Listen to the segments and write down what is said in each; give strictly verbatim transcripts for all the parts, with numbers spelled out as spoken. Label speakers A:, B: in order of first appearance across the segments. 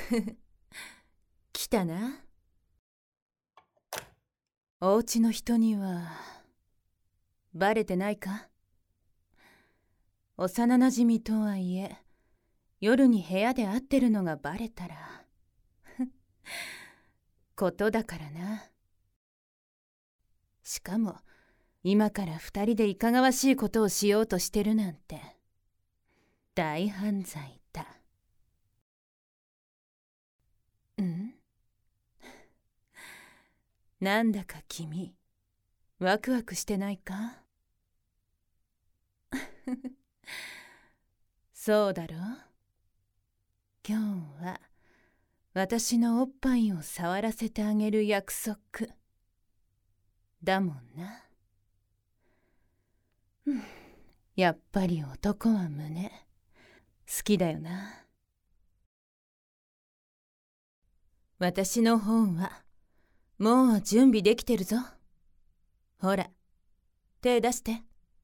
A: 来たな。お家の人にはバレてないか？幼なじみとはいえ夜に部屋で会ってるのがバレたらことだからな。しかも今から二人でいかがわしいことをしようとしてるなんて大犯罪だ。ん？なんだか君ワクワクしてないか？そうだろ？今日は私のおっぱいを触らせてあげる約束だもんな。やっぱり男は胸好きだよな。私の方はもう準備できてるぞ。ほら手出して。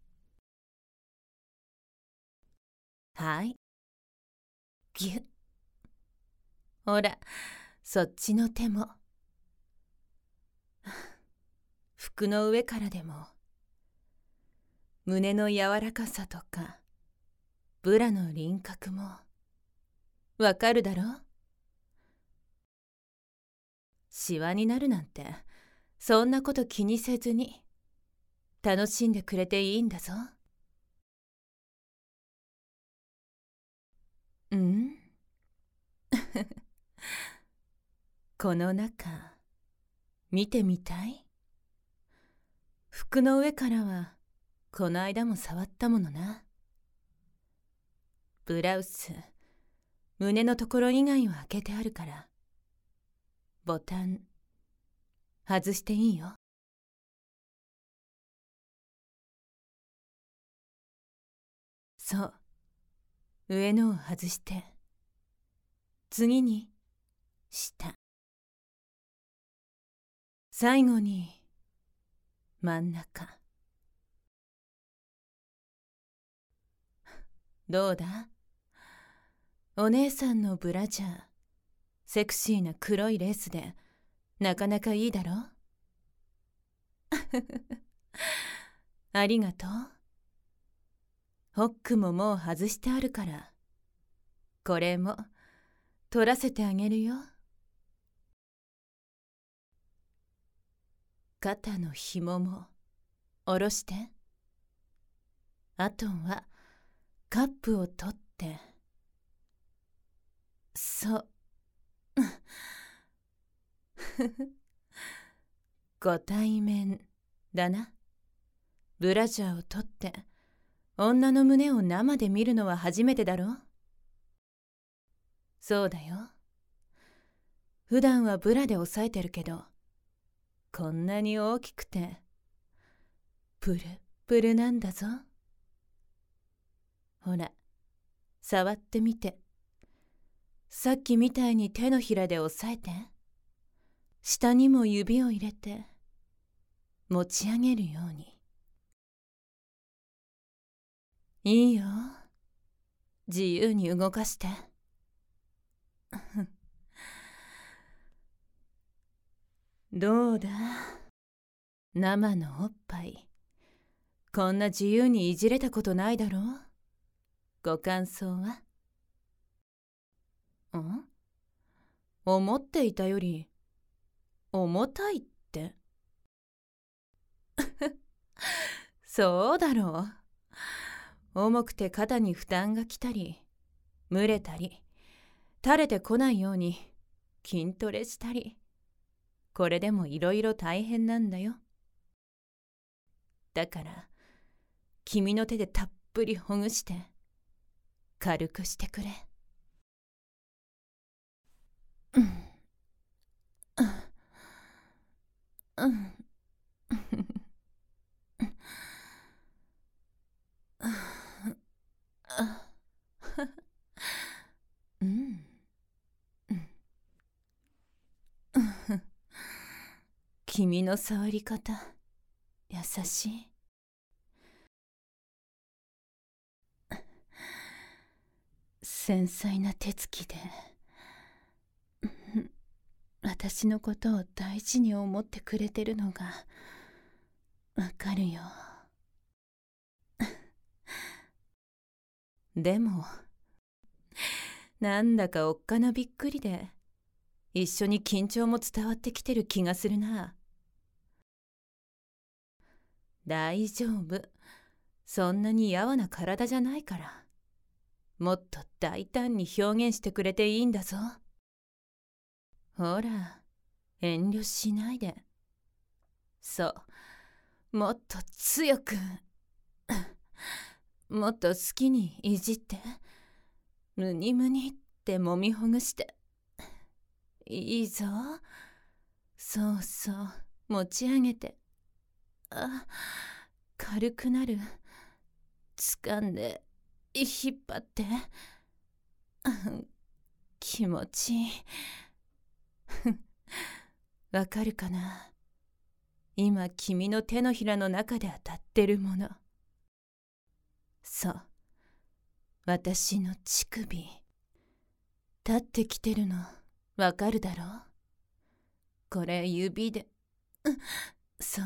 A: はい。ぎゅっ。ほらそっちの手も。服の上からでも胸の柔らかさとかブラの輪郭もわかるだろ？シワになるなんてそんなこと気にせずに楽しんでくれていいんだぞ。うん？この中見てみたい？服の上からはこの間も触ったものな。ブラウス胸のところ以外は開けてあるからボタン外していいよ。そう上のを外して次に下最後に真ん中。どうだ？お姉さんのブラジャーセクシーな黒いレースでなかなかいいだろ？ありがとう。ホックももう外してあるからこれも取らせてあげるよ。肩の紐も下ろして。あとはカップを取ってそうご対面だな。ブラジャーを取って女の胸を生で見るのは初めてだろ？そうだよ。普段はブラで押さえてるけどこんなに大きくてプルプルなんだぞ。ほら触ってみて。さっきみたいに手のひらで押さえて下にも指を入れて持ち上げるように。いいよ自由に動かして。どうだ生のおっぱいこんな自由にいじれたことないだろう？ご感想は？ん？思っていたより重たいって？そうだろう。重くて肩に負担がきたり蒸れたり垂れてこないように筋トレしたりこれでもいろいろ大変なんだよ。だから君の手でたっぷりほぐして軽くしてくれ。うんうんうん君の触り方優しい。繊細な手つきで私のことを大事に思ってくれてるのがわかるよ。でもなんだかおっかなびっくりで、一緒に緊張も伝わってきてる気がするな。大丈夫、そんなにやわな体じゃないから。もっと大胆に表現してくれていいんだぞ。ほら、遠慮しないで。そう、もっと強くもっと好きにいじって、むにむにってもみほぐして。いいぞ。そうそう、持ち上げて。あ、軽くなる。掴んで引っ張って。気持ちいい。わかるかな。今君の手のひらの中で当たってるもの。そう、私の乳首。立ってきてるのわかるだろ。これ指で、うそう、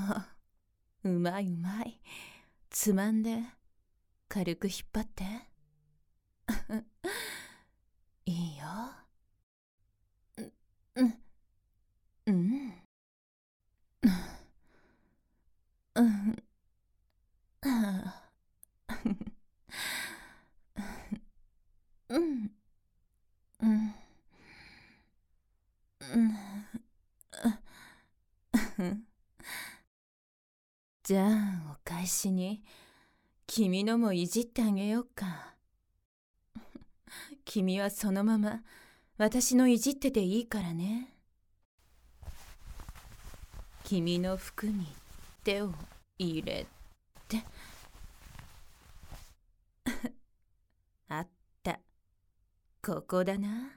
A: うまいうまい。つまんで軽く引っ張って。いいよ。うん、うん、うん、うん、うん、うん。じゃあお返しに君のもいじってあげようか。君はそのまま私のいじってていいからね。君の服に手を入れて。あった、ここだな。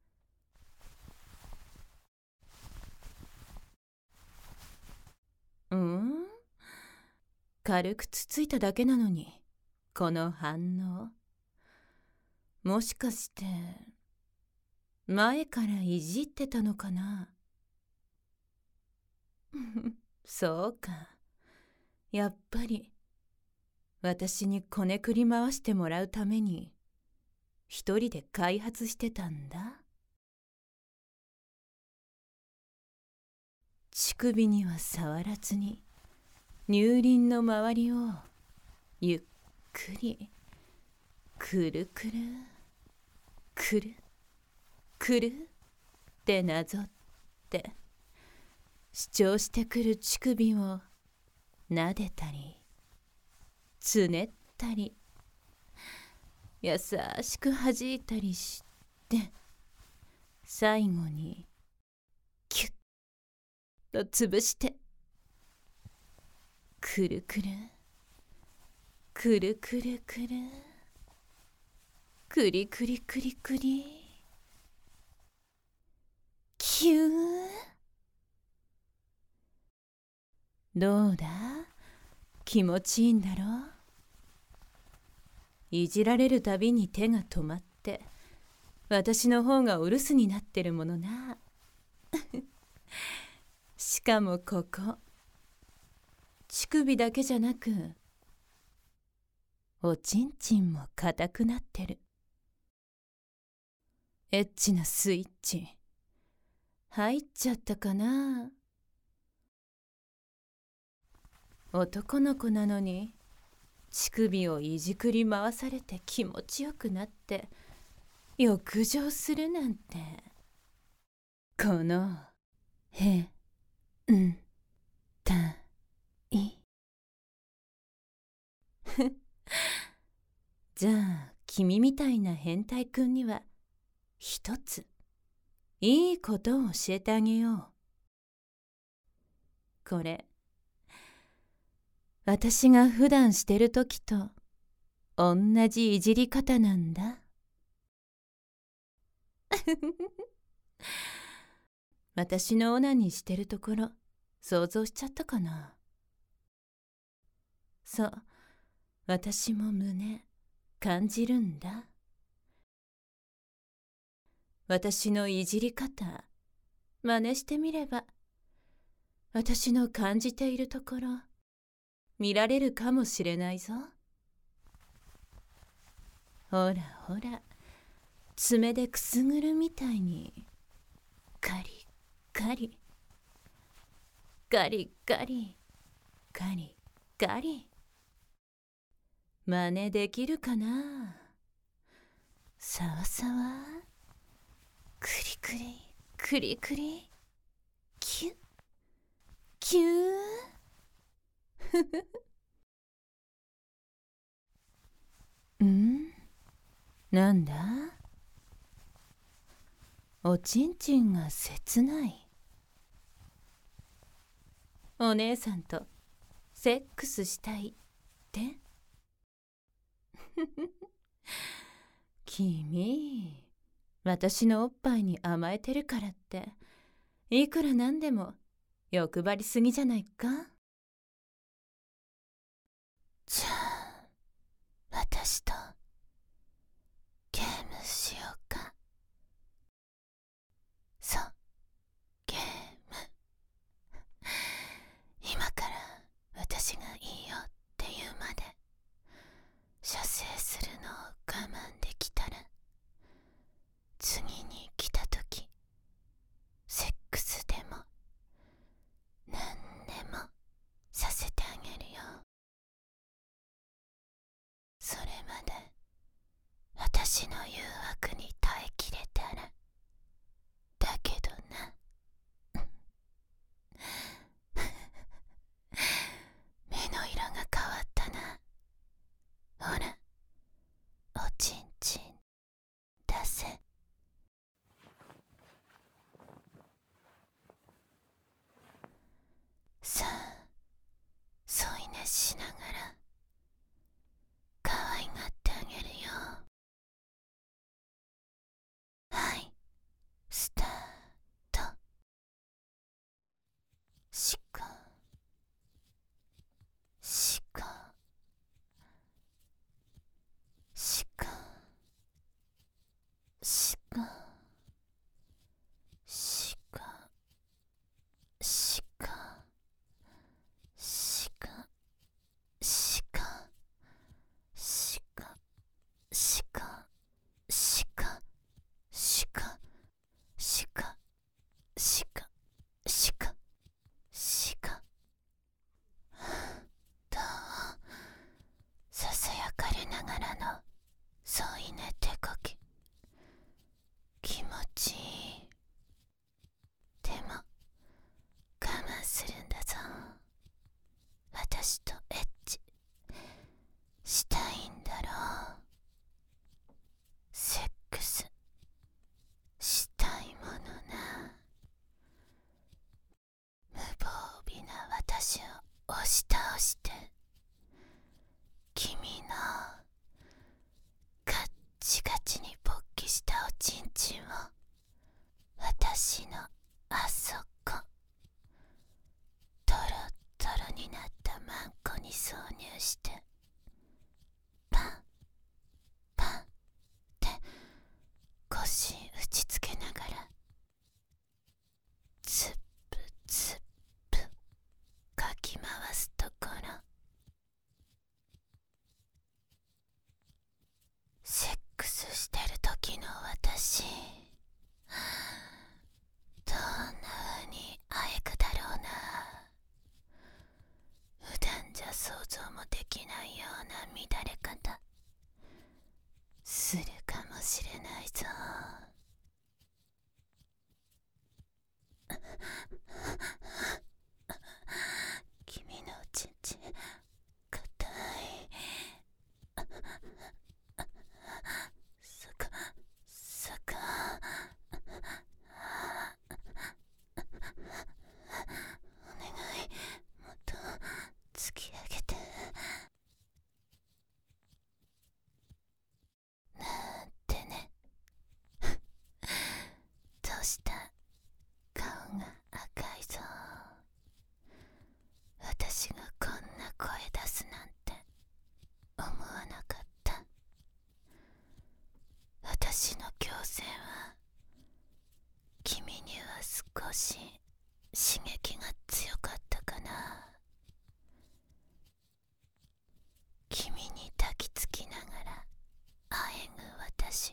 A: うん？軽くつついただけなのに、この反応。もしかして前からいじってたのかな。そうか、やっぱり私にこねくり回してもらうために一人で開発してたんだ。乳首には触らずに乳輪の周りをゆっくりくるくるくるくるってなぞって主張してくる乳首を撫でたりつねったり優しく弾いたりして、最後にキュッと潰してくるくるくるくるくるくりくりくりくりキュー。どうだ、気持ちいいんだろ。いじられるたびに手が止まって私の方がお留守になってるものな。しかもここ乳首だけじゃなくおちんちんも硬くなってる。エッチなスイッチ入っちゃったかな。男の子なのに乳首をいじくり回されて気持ちよくなって浴場するなんて。このへんたい。じゃあ君みたいな変態くんには一ついいことを教えてあげよう。これ私が普段してる時と同じいじり方なんだ。私のオナニーしてるところ想像しちゃったかな。そう、私も胸感じるんだ。 真似してみれば、私の感じているところ、見られるかもしれないぞ。ほらほら、爪でくすぐるみたいに、カリカリ、ガリガリ、ガリガリ。真似できるかな？さわさわ、くりくり、くりくり、キュッ、キュー。ん？なんだ？おちんちんが切ない。お姉さんとセックスしたいって君、私のおっぱいに甘えてるからっていくらなんでも欲張りすぎじゃないか？じゃあ私とゲームしようか。そう、ゲーム。今から私がいいよって言うまで射精するのを我慢できたら、次に来たときセックスでも何でもさせてあげるよ。それまで私の誘惑に耐えきれたらだけどな。目の色が変わったな。ほら、おちんちん出せ。さあ、添い寝しながら可愛がってあげるよ。はい、スタート。しかしかしかしかしかしかしかしかしかしかしかしかしかしかしかしか。どう？ささやかれながらの添い寝手こき、気持ちいい。でも我慢するんだぞ。私とエッチしたいんだろう。セックスしたいものな。無防備な私を押し倒して、君のガッチガチに勃起したおちんちんを私のあそこ、トロットロになったマンコに挿入して、パンパンって腰打ちつけながら、ツップツップかき回すところ。セックスしてる時の私、どんな風にあえくだろうな。普段じゃ想像もできないような乱れ方するかもしれないぞ。君のおちんちん硬い。そこそこ、お願い、もっと突き上げて。なんてね。どうした？顔が赤いぞ。私がこんな声出すなんて思わなかった。私の強制は君には少し刺激が強かったかな。君に抱きつきながらあえぐ私、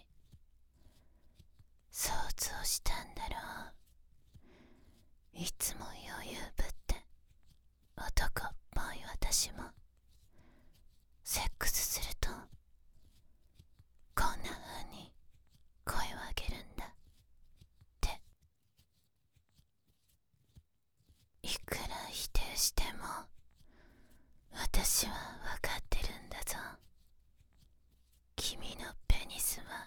A: 想像したんだろう。いつも余裕ぶって男っぽい私もセックスするとこんな風に声を上げるんだって。いくら否定しても私は分かってるんだぞ。君のペニスは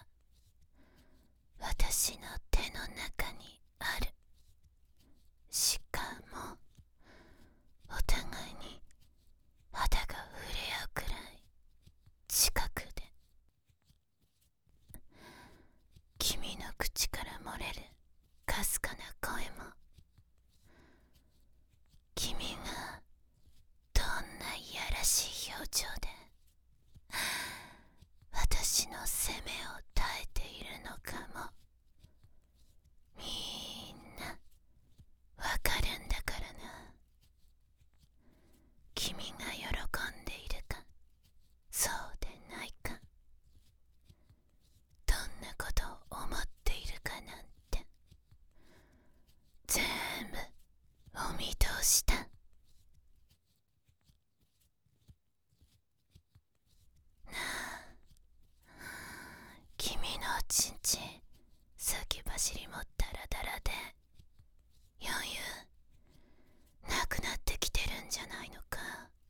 A: 私の手の中にある。しかもお互いに肌が触れ合うくらい近くで、君の口から漏れるかすかな声も、君がどんないやらしい表情で私の責めを耐えているのかも、みんなわかるんだからな。君が喜んでいるかそうでないか、どんなことを思っているかなんて全部お見通しだ。なあ、君のおちんちん先走りもダラダラで余裕なくなってきてるんじゃないのか。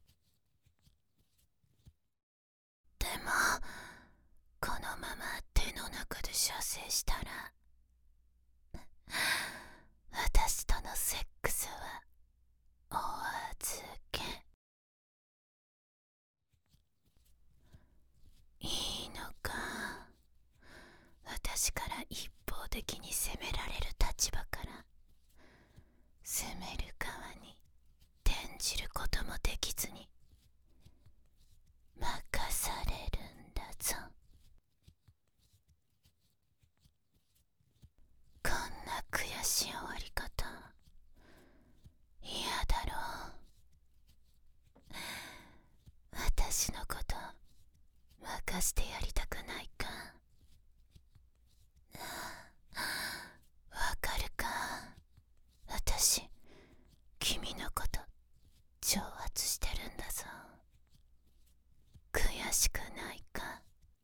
A: でもこのまま手の中で射精したら私とのセックスはお預け。いいのか。私から一方的に責められる立場から責める側に転じることもできずに任されるんだぞ。こんな悔しい終わり方嫌だろう。私のこと任してやりたくないか。わかるか。私君のこと挑発してるんだぞ。悔しくないか。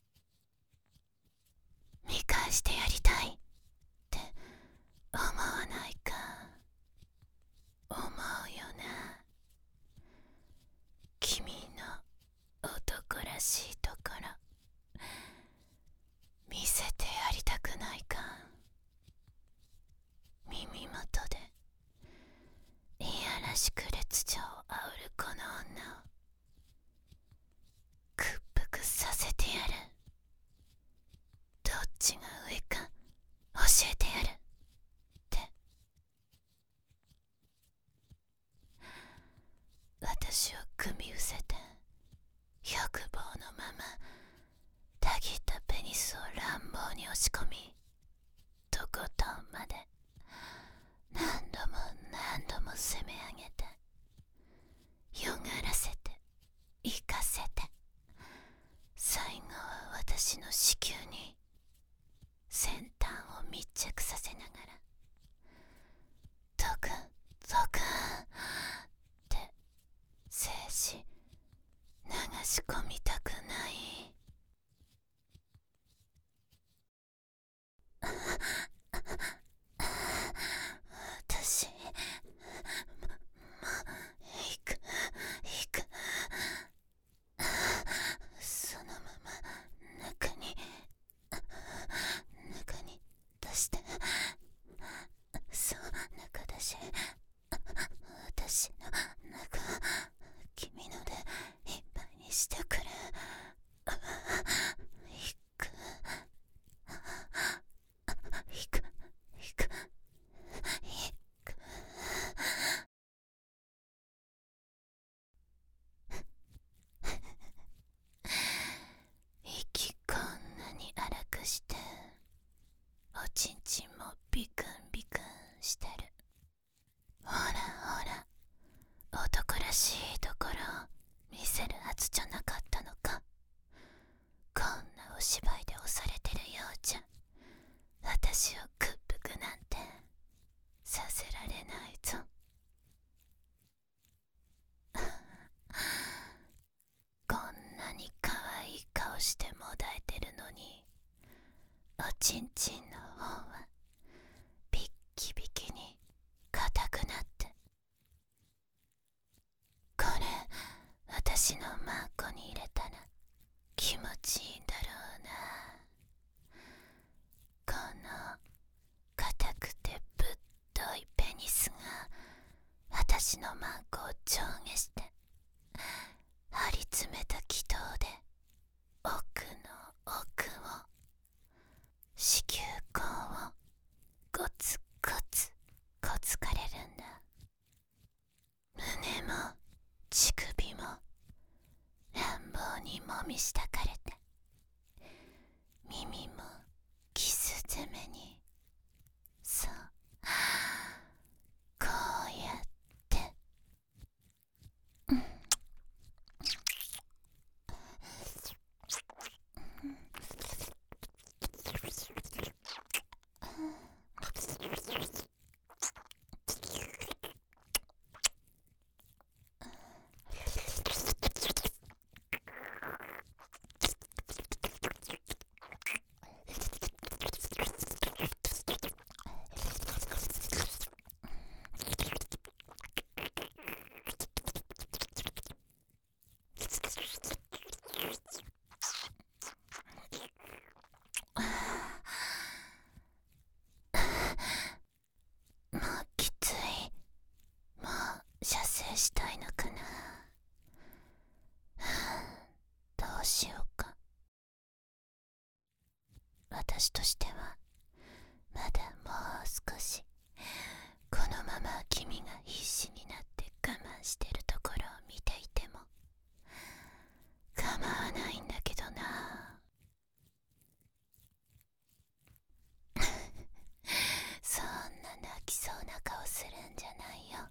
A: 見返してやりたいって思わないか。思うよな。君の男らしいところ見せてやりたくないか。耳元でいやらしく烈情をあおるこの女を屈服させてやる。どっちが上か教えてやるって。私を組み伏せて欲望のままたぎったペニスを乱暴に押し込み、とことんまで何度も何度も攻め上げて、よがらせて生かせて、最後は私の子宮に先端を密着させながらドクンドクンって精子流し込みたくない。
B: 私を屈服なんてさせられないぞ。こんなに可愛い顔してもだえてるのに、おちんちんの方はビッキビキに硬くなって、これ私のマーコに入れたら気持ちいいんだろうな。この硬くてぶっといペニスが私のマーコを上下して張り詰めた気道で奥の奥を子宮口をゴツゴツこつかれるんだ。胸も乳首も乱暴にもみしたかれて、耳もキス攻めに、そうこうやってうんもうきつい。もう射精したいのかな。どうしようか。私としてはまだもう少しこのまま君が必死になって我慢してるところを見ていても構わないんだけどな。そんな泣きそうな顔するんじゃないよ。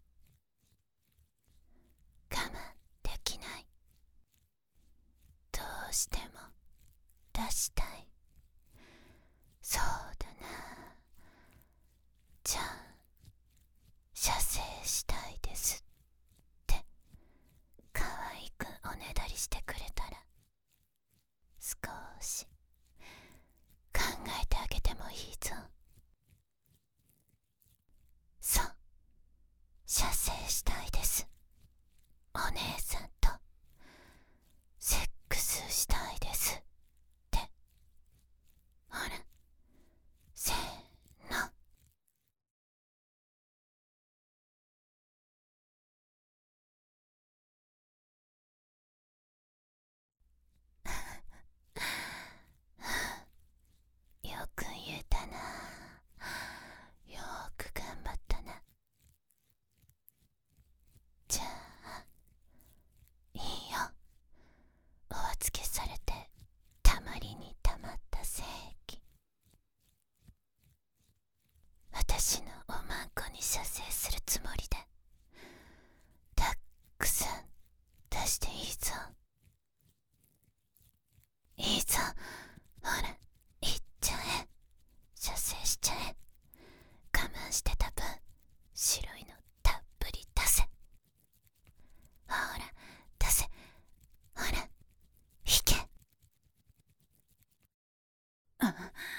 B: 我慢できない。どうしても出したい。そうだな。じゃあ射精したいですって可愛くおねだりしてくれたら、少し考えてあげてもいいぞ。そう、射精したいです。お姉さんとセックスしたいですって。ほら、せーの。よく言えたな。よーく頑張ったな。じゃあいいよ。お預けされてたまりにたまった精液、私のおまんこに射精するつもりでたっくさん出していいぞ。いいぞ。ほら、いっちゃえ。射精しちゃえ。我慢してた分白いのたっぷり出せ。ほら出せ。ほら引け。
A: あ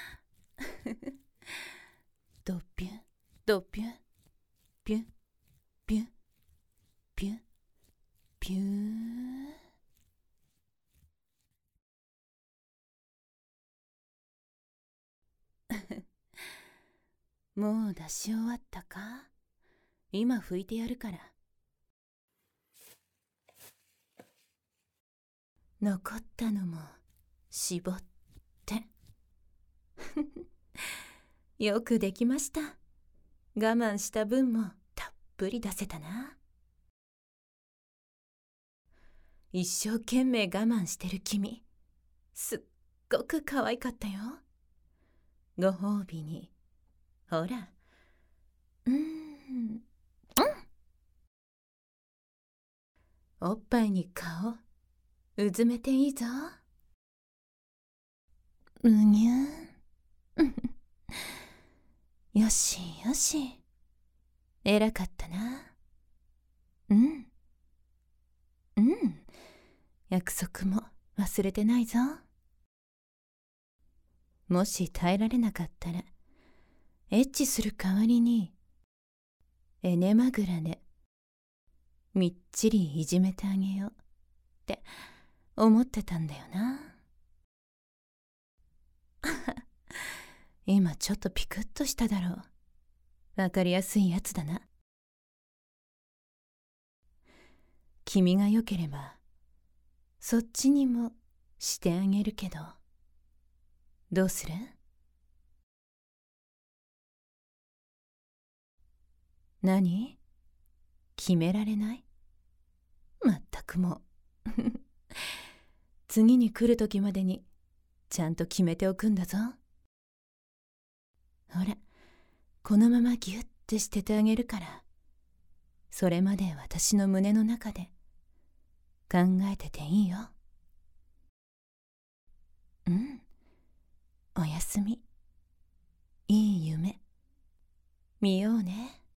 A: ドピュンドピュンピュンピュンピュンピュン。もう出し終わったか。今拭いてやるから。残ったのも絞ってよくできました。我慢した分もたっぷり出せたな。一生懸命我慢してる君、すっごく可愛かったよ。ご褒美にほら、うーん、おっぱいに顔うずめていいぞ。うにゅん
B: よしよし。偉かったな。うん。うん。約束も忘れてないぞ。もし耐えられなかったら、エッチする代わりに、エネマグラで、みっちりいじめてあげようって思ってたんだよな。今ちょっとピクッとしただろう。わかりやすいやつだな。君が良ければ、そっちにもしてあげるけど、どうする？何？決められない？まったくもう。次に来る時までに、ちゃんと決めておくんだぞ。ほら、このままギュッてしててあげるから、それまで私の胸の中で考えてていいよ。うん。おやすみ。いい夢見ようね。